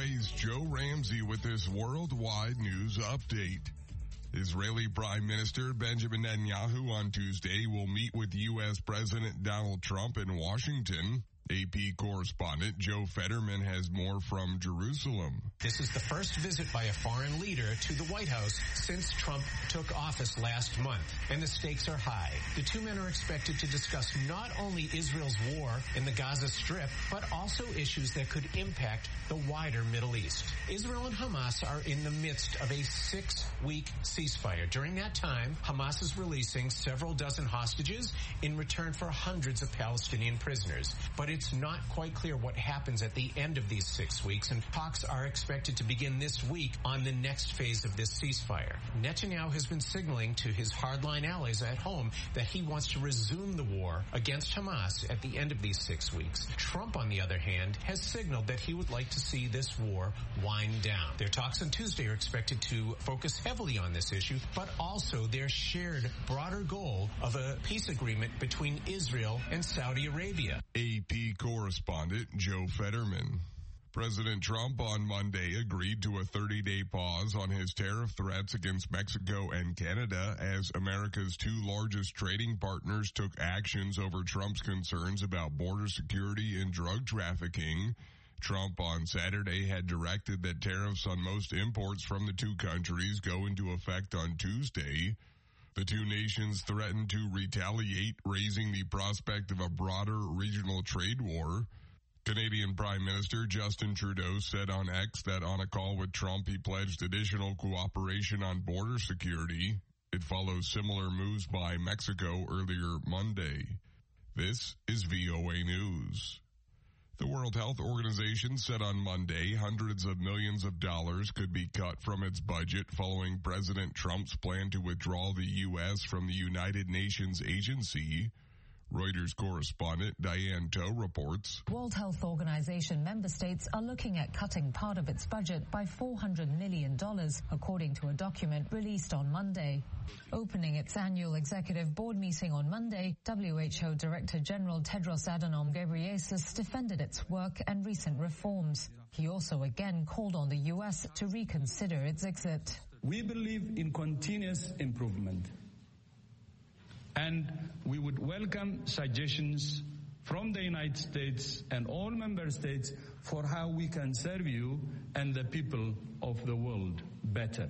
VOA's Joe Ramsey with this worldwide news update. Israeli Prime Minister Benjamin Netanyahu on Tuesday will meet with U.S. President Donald Trump in Washington. AP correspondent Joe Fetterman has more from Jerusalem. This is the first visit by a foreign leader to the White House since Trump took office last month, and the stakes are high. The two men are expected to discuss not only Israel's war in the Gaza Strip, but also issues that could impact the wider Middle East. Israel and Hamas are in the midst of a 6-week ceasefire. During that time, Hamas is releasing several dozen hostages in return for hundreds of Palestinian prisoners. But it's not quite clear what happens at the end of these 6 weeks, and talks are expected to begin this week on the next phase of this ceasefire. Netanyahu has been signaling to his hardline allies at home that he wants to resume the war against Hamas at the end of these 6 weeks. Trump, on the other hand, has signaled that he would like to see this war wind down. Their talks on Tuesday are expected to focus heavily on this issue, but also their shared broader goal of a peace agreement between Israel and Saudi Arabia. AP correspondent Joe Fetterman. President Trump on Monday agreed to a 30-day pause on his tariff threats against Mexico and Canada as America's two largest trading partners took actions over Trump's concerns about border security and drug trafficking. Trump on Saturday had directed that tariffs on most imports from the two countries go into effect on Tuesday. The two nations threatened to retaliate, raising the prospect of a broader regional trade war. Canadian Prime Minister Justin Trudeau said on X that on a call with Trump, he pledged additional cooperation on border security. It follows similar moves by Mexico earlier Monday. This is VOA News. The World Health Organization said on Monday hundreds of millions of dollars could be cut from its budget following President Trump's plan to withdraw the U.S. from the United Nations agency. Reuters correspondent Diane Toe reports. World Health Organization member states are looking at cutting part of its budget by $400 million, according to a document released on Monday. Opening its annual executive board meeting on Monday, WHO Director General Tedros Adhanom Ghebreyesus defended its work and recent reforms. He also again called on the U.S. to reconsider its exit. We believe in continuous improvement, and we would welcome suggestions from the United States and all member states for how we can serve you and the people of the world better.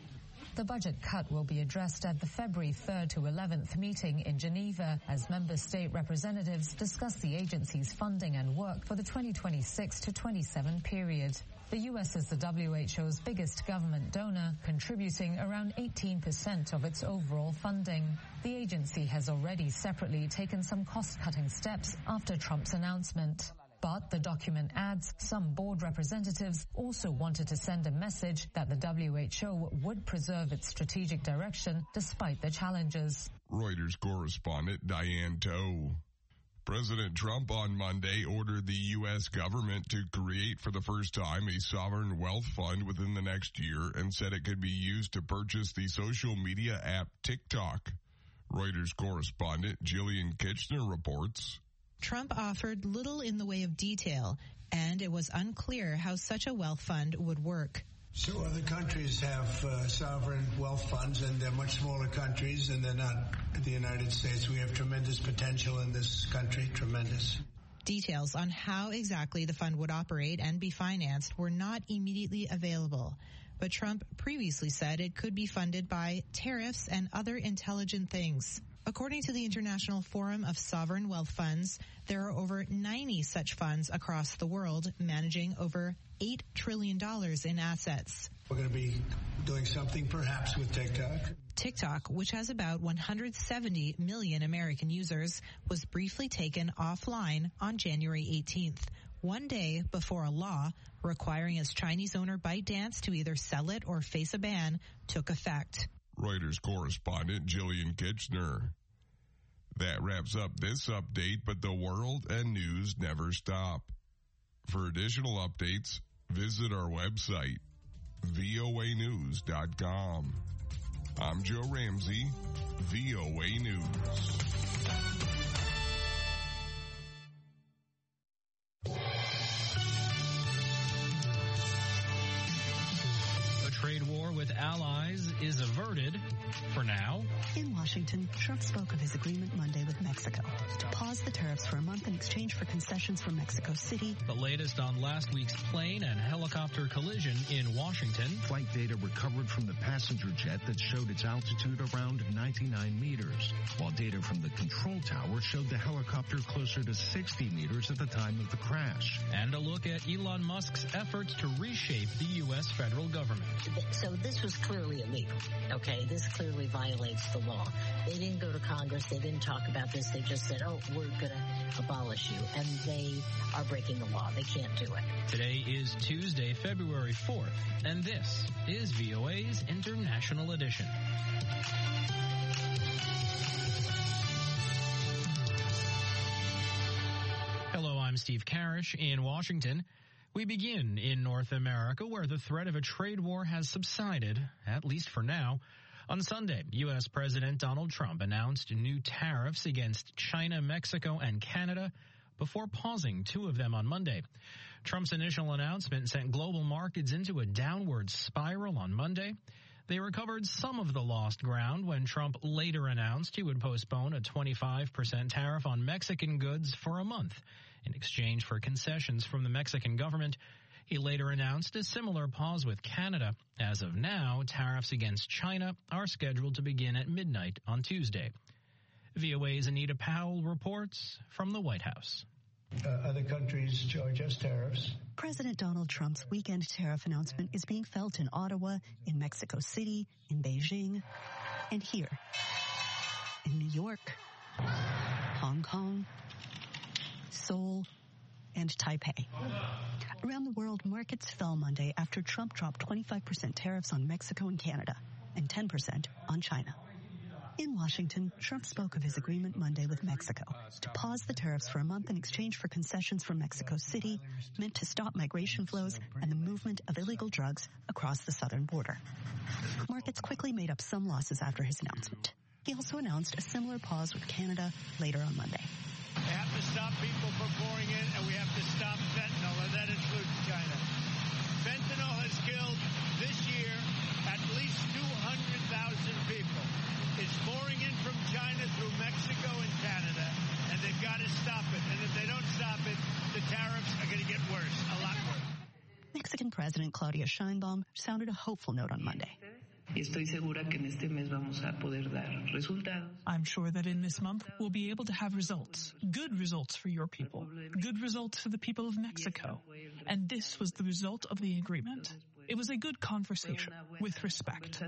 The budget cut will be addressed at the February 3rd to 11th meeting in Geneva as member state representatives discuss the agency's funding and work for the 2026 to 27 period. The U.S. is the WHO's biggest government donor, contributing around 18% of its overall funding. The agency has already separately taken some cost-cutting steps after Trump's announcement. But the document adds some board representatives also wanted to send a message that the WHO would preserve its strategic direction despite the challenges. Reuters correspondent Diane Toe. President Trump on Monday ordered the U.S. government to create for the first time a sovereign wealth fund within the next year and said it could be used to purchase the social media app TikTok. Reuters correspondent Jillian Kitchener reports. Trump offered little in the way of detail, and it was unclear how such a wealth fund would work. So other countries have sovereign wealth funds, and they're much smaller countries, and they're not the United States. We have tremendous potential in this country, tremendous. Details on how exactly the fund would operate and be financed were not immediately available, but Trump previously said it could be funded by tariffs and other intelligent things. According to the International Forum of Sovereign Wealth Funds, there are over 90 such funds across the world, managing over $8 trillion in assets. We're going to be doing something perhaps with TikTok. TikTok, which has about 170 million American users, was briefly taken offline on January 18th, one day before a law requiring its Chinese owner ByteDance to either sell it or face a ban took effect. Reuters correspondent Jillian Kitchener. That wraps up this update, but the world and news never stop. For additional updates, visit our website, voanews.com. I'm Joe Ramsey, VOA News. surprise is averted for now. In Washington, Trump spoke of his agreement Monday with Mexico to pause the tariffs for a month in exchange for concessions from Mexico City. The latest on last week's plane and helicopter collision in Washington. Flight data recovered from the passenger jet that showed its altitude around 99 meters, while data from the control tower showed the helicopter closer to 60 meters at the time of the crash. And a look at Elon Musk's efforts to reshape the U.S. federal government. So this was clearly illegal, okay? This clearly violates the law. They didn't go to Congress. They didn't talk about this. They just said, oh, we're going to abolish you. And they are breaking the law. They can't do it. Today is Tuesday, February 4th, and this is VOA's International Edition. Hello, I'm Steve Karish in Washington. We begin in North America, where the threat of a trade war has subsided, at least for now. On Sunday, U.S. President Donald Trump announced new tariffs against China, Mexico, and Canada before pausing two of them on Monday. Trump's initial announcement sent global markets into a downward spiral on Monday. They recovered some of the lost ground when Trump later announced he would postpone a 25% tariff on Mexican goods for a month in exchange for concessions from the Mexican government. He later announced a similar pause with Canada. As of now, tariffs against China are scheduled to begin at midnight on Tuesday. VOA's Anita Powell reports from the White House. Other countries charge us tariffs. President Donald Trump's weekend tariff announcement is being felt in Ottawa, in Mexico City, in Beijing, and here, in New York, Hong Kong, Seoul, and Taipei. Around the world, markets fell Monday after Trump dropped 25% tariffs on Mexico and Canada and 10% on China. In Washington, Trump spoke of his agreement Monday with Mexico to pause the tariffs for a month in exchange for concessions from Mexico City, meant to stop migration flows and the movement of illegal drugs across the southern border. Markets quickly made up some losses after his announcement. He also announced a similar pause with Canada later on Monday. We have to stop people from pouring in, and we have to stop fentanyl, and that includes China. Fentanyl has killed this year at least 200,000 people. It's pouring in from China through Mexico and Canada, and they've got to stop it. And if they don't stop it, the tariffs are going to get worse, a lot worse. Mexican President Claudia Sheinbaum sounded a hopeful note on Monday. I'm sure that in this month we'll be able to have results, good results for your people, good results for the people of Mexico. And this was the result of the agreement. It was a good conversation with respect.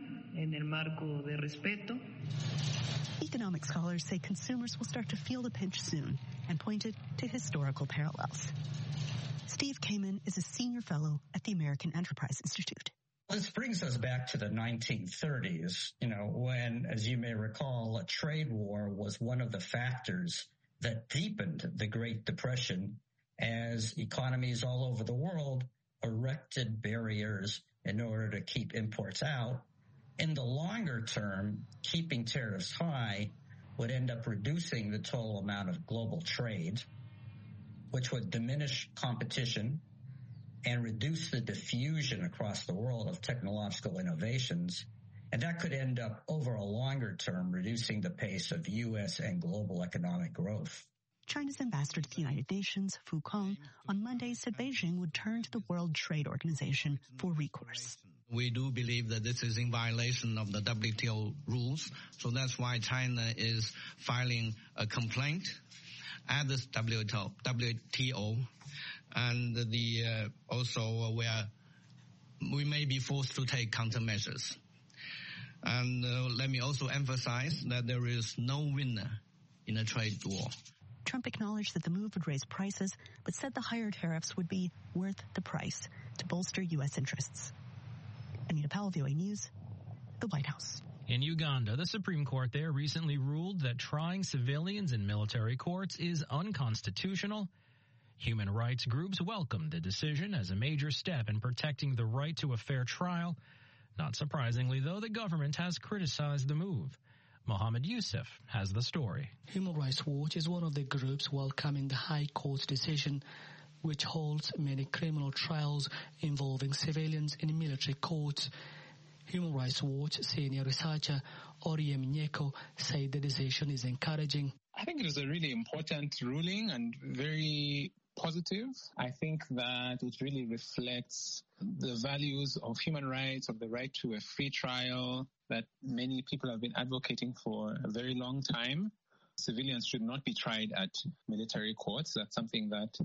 Economic scholars say consumers will start to feel the pinch soon and pointed to historical parallels. Steve Kamen is a senior fellow at the American Enterprise Institute. This brings us back to the 1930s, when, as you may recall, a trade war was one of the factors that deepened the Great Depression as economies all over the world erected barriers in order to keep imports out. In the longer term, keeping tariffs high would end up reducing the total amount of global trade, which would diminish competition and reduce the diffusion across the world of technological innovations. And that could end up, over a longer term, reducing the pace of U.S. and global economic growth. China's ambassador to the United Nations, Fu Kong, on Monday said Beijing would turn to the World Trade Organization for recourse. We do believe that this is in violation of the WTO rules, so that's why China is filing a complaint at the WTO. And also we may be forced to take countermeasures. And let me also emphasize that there is no winner in a trade war. Trump acknowledged that the move would raise prices, but said the higher tariffs would be worth the price to bolster U.S. interests. Anita Powell, VOA News, the White House. In Uganda, the Supreme Court there recently ruled that trying civilians in military courts is unconstitutional. Human rights groups welcomed the decision as a major step in protecting the right to a fair trial. Not surprisingly, though, the government has criticized the move. Mohammed Yusuf has the story. Human Rights Watch is one of the groups welcoming the High Court's decision, which holds many criminal trials involving civilians in military courts. Human Rights Watch senior researcher Oriem Nyeko said the decision is encouraging. I think it is a really important ruling and very positive. I think that it really reflects the values of human rights, of the right to a free trial that many people have been advocating for a very long time. Civilians should not be tried at military courts. That's something that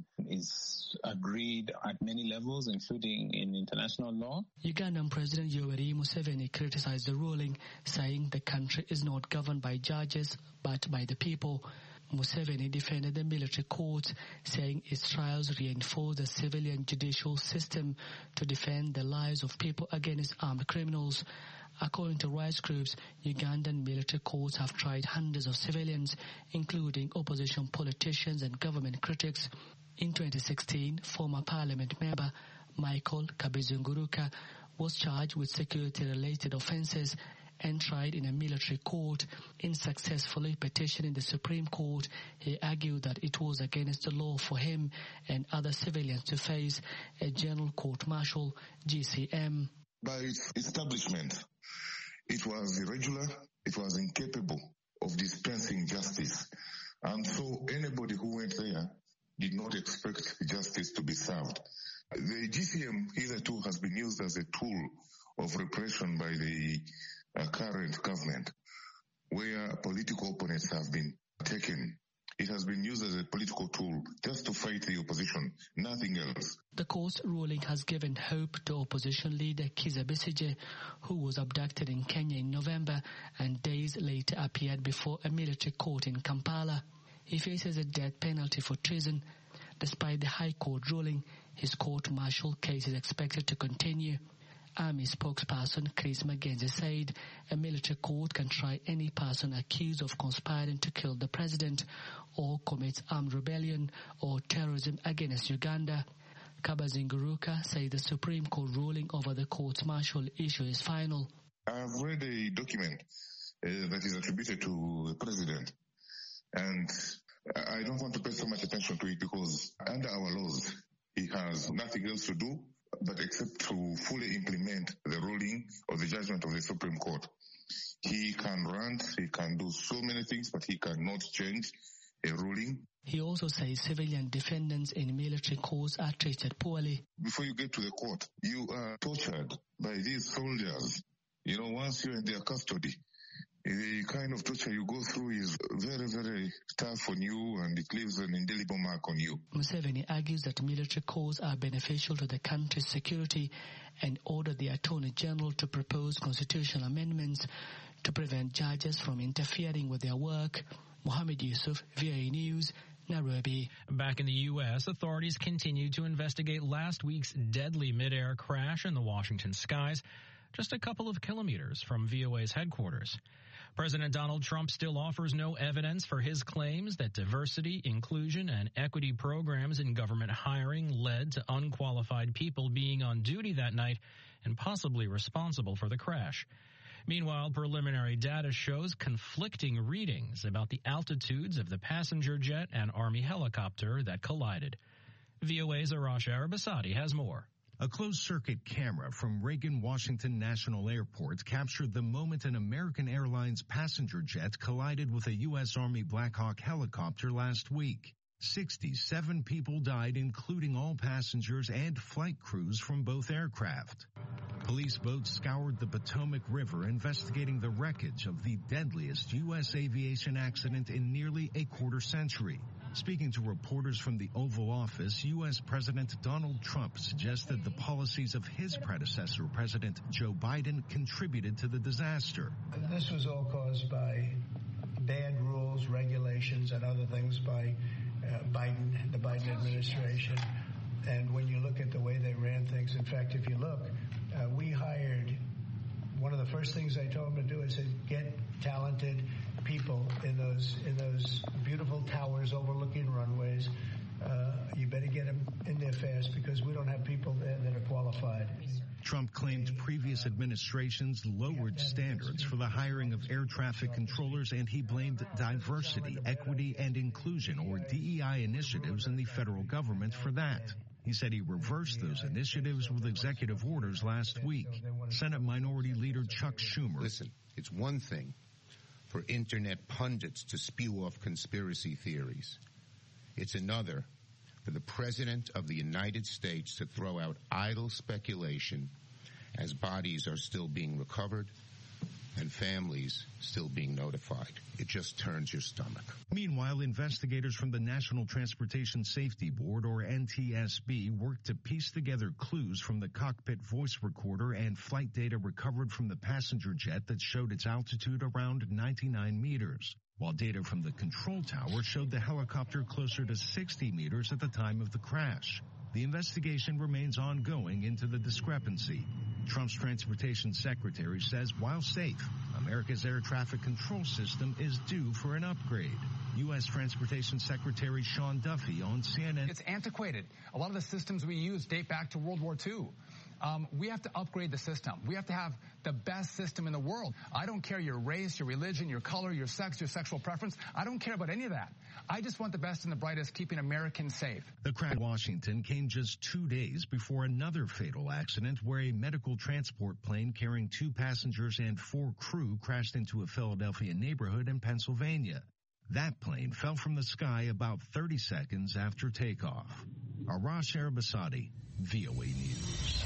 is agreed at many levels, including in international law. Ugandan President Yoweri Museveni criticized the ruling, saying the country is not governed by judges, but by the people. Museveni defended the military courts, saying its trials reinforce the civilian judicial system to defend the lives of people against armed criminals. According to rights groups, Ugandan military courts have tried hundreds of civilians, including opposition politicians and government critics. In 2016, former parliament member Michael Kabizunguruka was charged with security-related offences and tried in a military court. In successfully petitioning the Supreme Court, he argued that it was against the law for him and other civilians to face a general court-martial, GCM. By its establishment, it was irregular, it was incapable of dispensing justice. And so anybody who went there did not expect justice to be served. The GCM hitherto has been used as a tool of repression by the current government, where political opponents have been taken. It has been used as a political tool just to fight the opposition, nothing else. The court's ruling has given hope to opposition leader Kizza Besigye, who was abducted in Kenya in November and days later appeared before a military court in Kampala. He faces a death penalty for treason. Despite the High Court ruling, his court-martial case is expected to continue. Army spokesperson Chris Mackenzie said a military court can try any person accused of conspiring to kill the president or commit armed rebellion or terrorism against Uganda. Kabazunguruka said the Supreme Court ruling over the court-martial issue is final. I've read a document that is attributed to the president, and I don't want to pay so much attention to it because under our laws, he has nothing else to do but except to fully implement the ruling or the judgment of the Supreme Court. He can rant, he can do so many things, but he cannot change a ruling. He also says civilian defendants in military courts are treated poorly. Before you get to the court, you are tortured by these soldiers. Once you're in their custody, the kind of torture you go through is very, very tough on you, and it leaves an indelible mark on you. Museveni argues that military courts are beneficial to the country's security and ordered the Attorney General to propose constitutional amendments to prevent judges from interfering with their work. Mohammed Yusuf, VOA News, Nairobi. Back in the U.S., authorities continue to investigate last week's deadly mid-air crash in the Washington skies, just a couple of kilometers from VOA's headquarters. President Donald Trump still offers no evidence for his claims that diversity, inclusion, and equity programs in government hiring led to unqualified people being on duty that night and possibly responsible for the crash. Meanwhile, preliminary data shows conflicting readings about the altitudes of the passenger jet and Army helicopter that collided. VOA's Arash Arabasadi has more. A closed-circuit camera from Reagan Washington National Airport captured the moment an American Airlines passenger jet collided with a U.S. Army Black Hawk helicopter last week. 67 people died, including all passengers and flight crews from both aircraft. Police boats scoured the Potomac River investigating the wreckage of the deadliest U.S. aviation accident in nearly a quarter century. Speaking to reporters from the Oval Office, U.S. President Donald Trump suggested the policies of his predecessor, President Joe Biden, contributed to the disaster. This was all caused by bad rules, regulations, and other things by the Biden administration. And when you look at the way they ran things, in fact, if you look, we hired, one of the first things I told them to do is to get talented people in those beautiful towers overlooking runways. You better get them in there fast because we don't have people there that are qualified. Trump claimed previous administrations lowered standards for the hiring of air traffic controllers, and he blamed diversity, equity, and inclusion, or DEI initiatives in the federal government for that. He said he reversed those initiatives with executive orders last week. Senate Minority Leader Chuck Schumer. Listen, it's one thing for internet pundits to spew off conspiracy theories. It's another for the President of the United States to throw out idle speculation as bodies are still being recovered and families still being notified. It just turns your stomach. Meanwhile, investigators from the National Transportation Safety Board, or NTSB, worked to piece together clues from the cockpit voice recorder and flight data recovered from the passenger jet that showed its altitude around 99 meters, while data from the control tower showed the helicopter closer to 60 meters at the time of the crash. The investigation remains ongoing into the discrepancy. Trump's transportation secretary says while safe, America's air traffic control system is due for an upgrade. U.S. Transportation Secretary Sean Duffy on CNN. It's antiquated. A lot of the systems we use date back to World War II. We have to upgrade the system. We have to have the best system in the world. I don't care your race, your religion, your color, your sex, your sexual preference. I don't care about any of that. I just want the best and the brightest, keeping Americans safe. The crash in Washington came just 2 days before another fatal accident where a medical transport plane carrying 2 passengers and 4 crew crashed into a Philadelphia neighborhood in Pennsylvania. That plane fell from the sky about 30 seconds after takeoff. Arash Arabasadi, VOA News.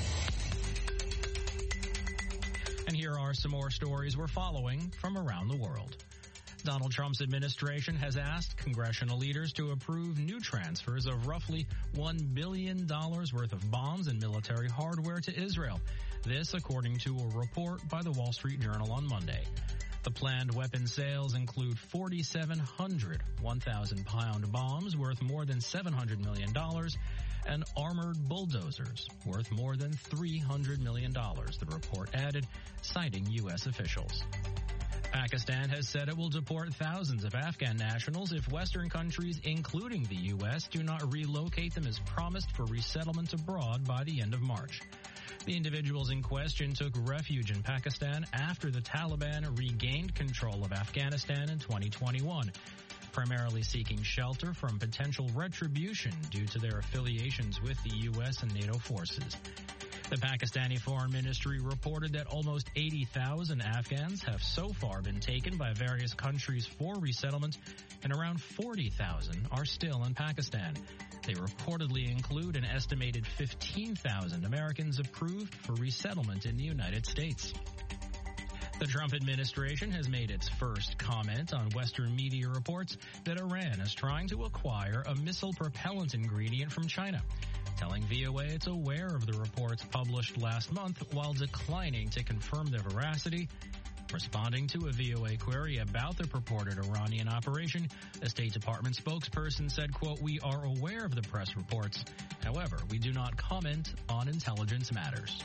And here are some more stories we're following from around the world. Donald Trump's administration has asked congressional leaders to approve new transfers of roughly $1 billion worth of bombs and military hardware to Israel. This, according to a report by the Wall Street Journal on Monday. The planned weapon sales include 4,700 1,000-pound bombs worth more than $700 million and armored bulldozers worth more than $300 million, the report added, citing U.S. officials. Pakistan has said it will deport thousands of Afghan nationals if Western countries, including the U.S., do not relocate them as promised for resettlement abroad by the end of March. The individuals in question took refuge in Pakistan after the Taliban regained control of Afghanistan in 2021, primarily seeking shelter from potential retribution due to their affiliations with the U.S. and NATO forces. The Pakistani Foreign Ministry reported that almost 80,000 Afghans have so far been taken by various countries for resettlement, and around 40,000 are still in Pakistan. They reportedly include an estimated 15,000 Americans approved for resettlement in the United States. The Trump administration has made its first comment on Western media reports that Iran is trying to acquire a missile propellant ingredient from China, telling VOA it's aware of the reports published last month while declining to confirm their veracity. Responding to a VOA query about the purported Iranian operation, a State Department spokesperson said, quote, "We are aware of the press reports. However, we do not comment on intelligence matters."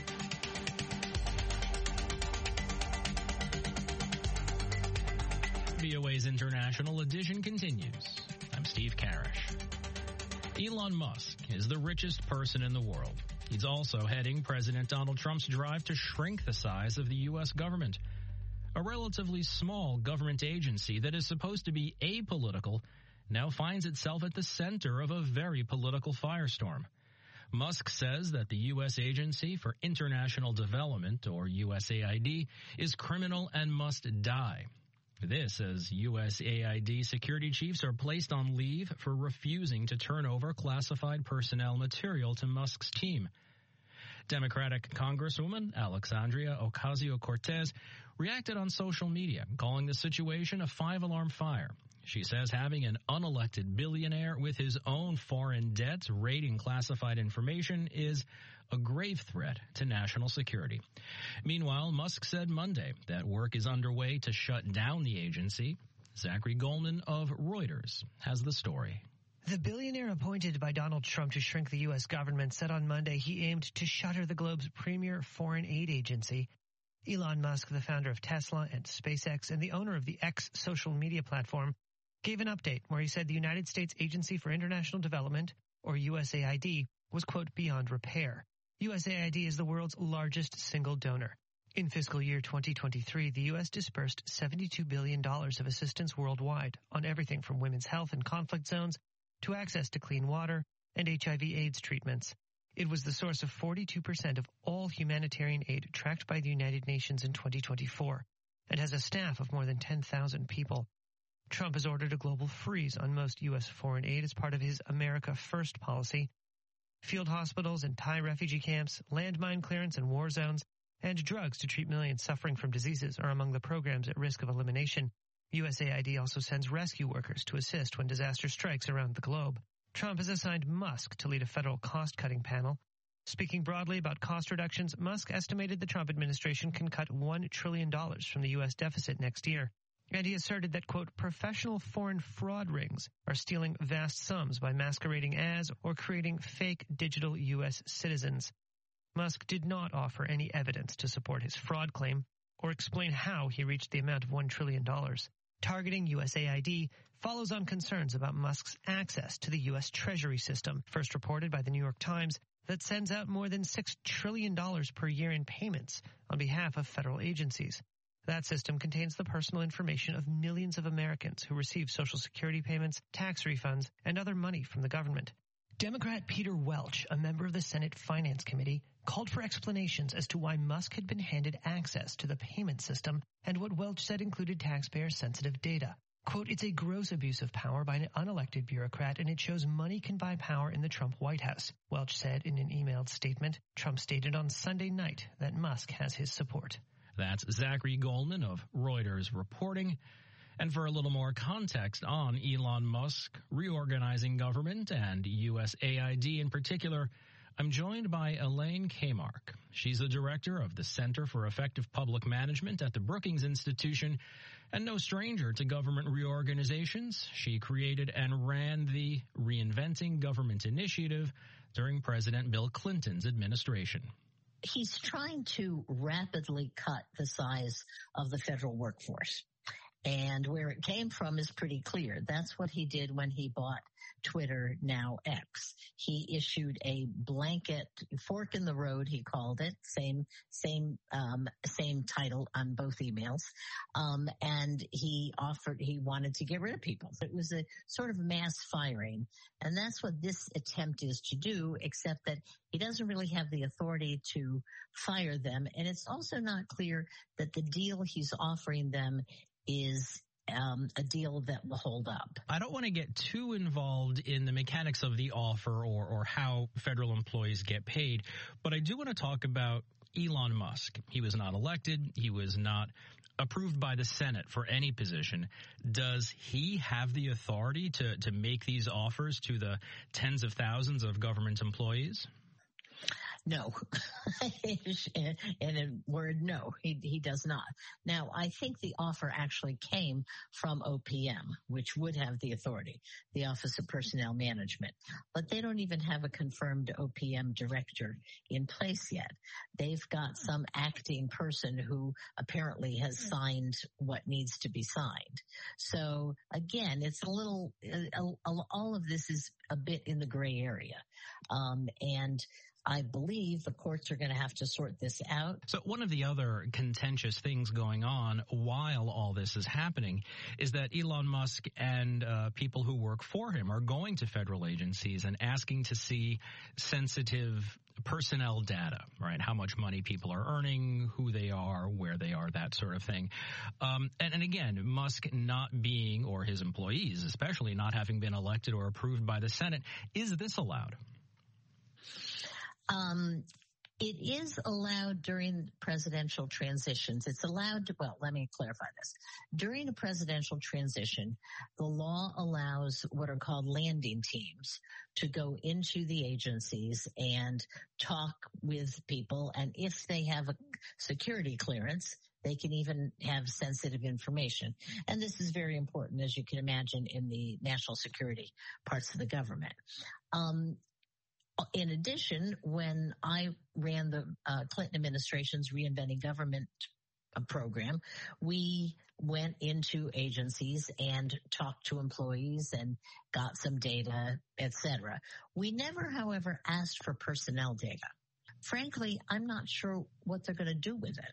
VOA's International Edition continues. I'm Steve Karish. Elon Musk is the richest person in the world. He's also heading President Donald Trump's drive to shrink the size of the U.S. government. A relatively small government agency that is supposed to be apolitical now finds itself at the center of a very political firestorm. Musk says that the U.S. Agency for International Development, or USAID, is criminal and must die. This as USAID security chiefs are placed on leave for refusing to turn over classified personnel material to Musk's team. Democratic Congresswoman Alexandria Ocasio-Cortez reacted on social media, calling the situation a 5-alarm fire. She says having an unelected billionaire with his own foreign debts raiding classified information is a grave threat to national security. Meanwhile, Musk said Monday that work is underway to shut down the agency. Zachary Goldman of Reuters has the story. The billionaire appointed by Donald Trump to shrink the U.S. government said on Monday he aimed to shutter the globe's premier foreign aid agency. Elon Musk, the founder of Tesla and SpaceX and the owner of the X social media platform, gave an update where he said the United States Agency for International Development, or USAID, was, quote, beyond repair. USAID is the world's largest single donor. In fiscal year 2023, the U.S. dispersed $72 billion of assistance worldwide on everything from women's health in conflict zones to access to clean water, and HIV/AIDS treatments. It was the source of 42% of all humanitarian aid tracked by the United Nations in 2024 and has a staff of more than 10,000 people. Trump has ordered a global freeze on most U.S. foreign aid as part of his America First policy. Field hospitals and Thai refugee camps, landmine clearance in war zones, and drugs to treat millions suffering from diseases are among the programs at risk of elimination. USAID also sends rescue workers to assist when disaster strikes around the globe. Trump has assigned Musk to lead a federal cost-cutting panel. Speaking broadly about cost reductions, Musk estimated the Trump administration can cut $1 trillion from the U.S. deficit next year. And he asserted that, quote, professional foreign fraud rings are stealing vast sums by masquerading as or creating fake digital U.S. citizens. Musk did not offer any evidence to support his fraud claim or explain how he reached the amount of $1 trillion. Targeting USAID follows on concerns about Musk's access to the U.S. Treasury system, first reported by the New York Times, that sends out more than $6 trillion per year in payments on behalf of federal agencies. That system contains the personal information of millions of Americans who receive Social Security payments, tax refunds, and other money from the government. Democrat Peter Welch, a member of the Senate Finance Committee, called for explanations as to why Musk had been handed access to the payment system and what Welch said included taxpayer-sensitive data. Quote, it's a gross abuse of power by an unelected bureaucrat, and it shows money can buy power in the Trump White House, Welch said in an emailed statement. Trump stated on Sunday night that Musk has his support. That's Zachary Goldman of Reuters reporting. And for a little more context on Elon Musk reorganizing government and USAID in particular, I'm joined by Elaine Kamarck. She's the director of the Center for Effective Public Management at the Brookings Institution and no stranger to government reorganizations. She created and ran the Reinventing Government Initiative during President Bill Clinton's administration. He's trying to rapidly cut the size of the federal workforce. And where it came from is pretty clear. That's what he did when he bought Twitter, now X. He issued a blanket fork in the road, he called it, same title on both emails. And he wanted to get rid of people. It was a sort of mass firing. And that's what this attempt is to do, except that he doesn't really have the authority to fire them. And it's also not clear that the deal he's offering them is a deal that will hold up. I don't want to get too involved in the mechanics of the offer or how federal employees get paid, but I do want to talk about Elon Musk. He was not elected. He was not approved by the Senate for any position. Does he have the authority to make these offers to the tens of thousands of government employees? No. In a word, no, he does not. Now, I think the offer actually came from OPM, which would have the authority, the Office of Personnel Management. But they don't even have a confirmed OPM director in place yet. They've got some acting person who apparently has signed what needs to be signed. So, again, it's all of this is a bit in the gray area. And I believe the courts are going to have to sort this out. So one of the other contentious things going on while all this is happening is that Elon Musk and people who work for him are going to federal agencies and asking to see sensitive personnel data, right? How much money people are earning, who they are, where they are, that sort of thing. And again, Musk not being, or his employees especially, not having been elected or approved by the Senate, is this allowed? It is allowed during presidential transitions. It's allowed to, well, let me clarify this. During a presidential transition, the law allows what are called landing teams to go into the agencies and talk with people. And if they have a security clearance, they can even have sensitive information. And this is very important, as you can imagine, in the national security parts of the government. In addition, when I ran the Clinton administration's Reinventing Government program, we went into agencies and talked to employees and got some data, etc. We never, however, asked for personnel data. Frankly, I'm not sure what they're going to do with it.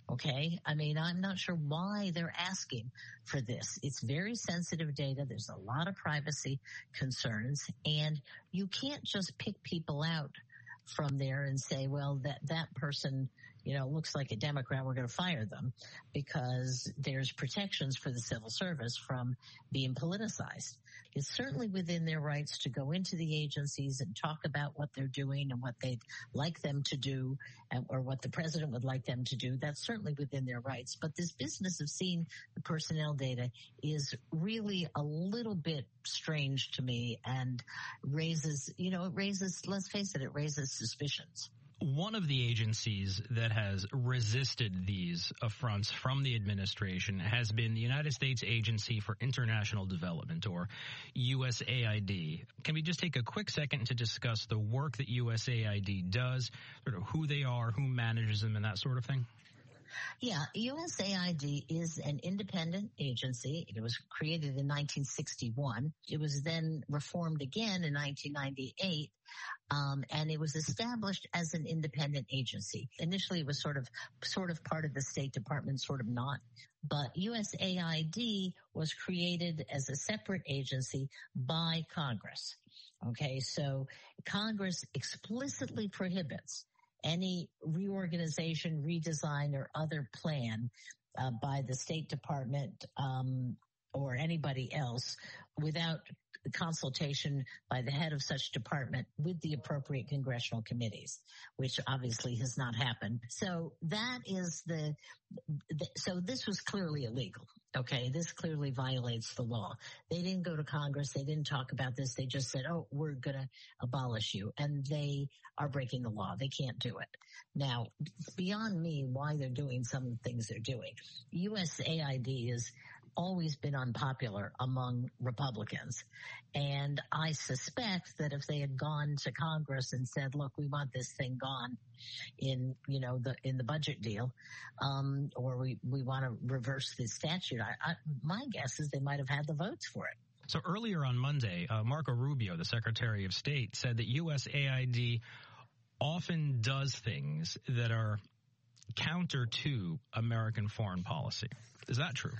Okay. I mean, I'm not sure why they're asking for this. It's very sensitive data. There's a lot of privacy concerns, and you can't just pick people out from there and say, well, that person, looks like a Democrat, we're going to fire them, because there's protections for the civil service from being politicized. It's certainly within their rights to go into the agencies and talk about what they're doing and what they'd like them to do, or what the president would like them to do. That's certainly within their rights. But this business of seeing the personnel data is really a little bit strange to me, and raises, let's face it, it raises suspicions. One of the agencies that has resisted these affronts from the administration has been the United States Agency for International Development, or USAID. Can we just take a quick second to discuss the work that USAID does, sort of who they are, who manages them, and that sort of thing? Yeah, USAID is an independent agency. It was created in 1961. It was then reformed again in 1998. And it was established as an independent agency. Initially, it was sort of part of the State Department, sort of not. But USAID was created as a separate agency by Congress. Okay, so Congress explicitly prohibits any reorganization, redesign, or other plan by the State Department or anybody else without consultation by the head of such department with the appropriate congressional committees, which obviously has not happened. So that is so this was clearly illegal. Okay, this clearly violates the law. They didn't go to Congress. They didn't talk about this. They just said, oh, we're going to abolish you. And they are breaking the law. They can't do it. Now, beyond me why they're doing some of the things they're doing. USAID has always been unpopular among Republicans. And I suspect that if they had gone to Congress and said, look, we want this thing gone in the budget deal, or we want to reverse the statute, my guess is they might have had the votes for it. So earlier on Monday, Marco Rubio, the Secretary of State, said that USAID often does things that are counter to American foreign policy. Is that true?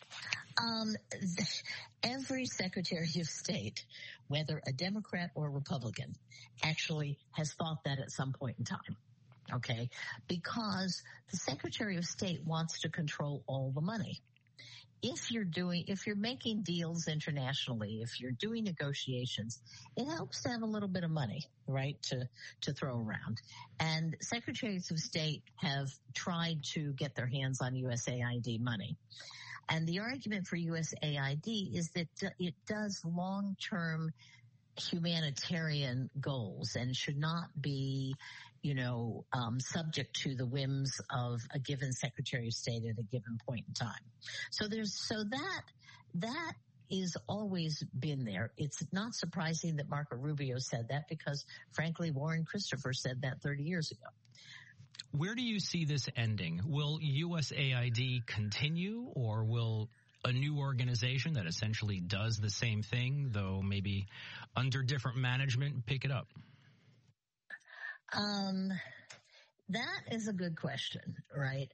Every Secretary of State, whether a Democrat or Republican, actually has thought that at some point in time. Okay? Because the Secretary of State wants to control all the money. If you're making deals internationally, if you're doing negotiations, it helps to have a little bit of money, right, to throw around. And Secretaries of State have tried to get their hands on USAID money. And the argument for USAID is that it does long-term humanitarian goals and should not be, subject to the whims of a given Secretary of State at a given point in time. So that is always been there. It's not surprising that Marco Rubio said that, because frankly, Warren Christopher said that 30 years ago. Where do you see this ending? Will USAID continue, or will a new organization that essentially does the same thing, though maybe under different management, pick it up? That is a good question, right?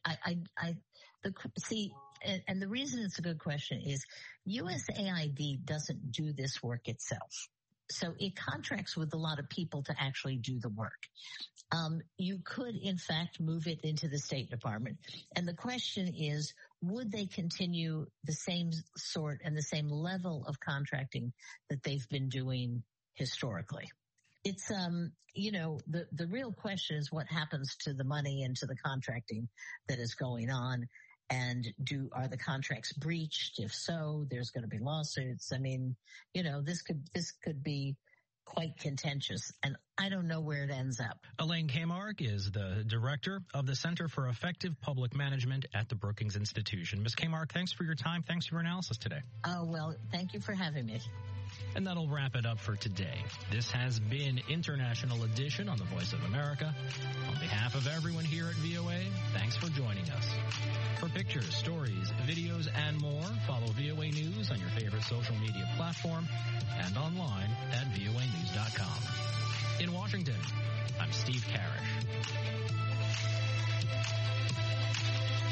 And the reason it's a good question is USAID doesn't do this work itself. So it contracts with a lot of people to actually do the work. You could, in fact, move it into the State Department. And the question is, would they continue the same sort and the same level of contracting that they've been doing historically? It's, the real question is what happens to the money and to the contracting that is going on. And are the contracts breached? If so, there's going to be lawsuits. I mean, this could be quite contentious, and I don't know where it ends up. Elaine Kamarck is the director of the Center for Effective Public Management at the Brookings Institution. Ms. Kamarck, thanks for your time. Thanks for your analysis today. Oh, well, thank you for having me. And that'll wrap it up for today. This has been International Edition on the Voice of America. On behalf of everyone here at VOA, thanks for joining us. For pictures, stories, videos, and more, follow VOA News on your favorite social media platform and online at voanews.com. In Washington, I'm Steve Karish.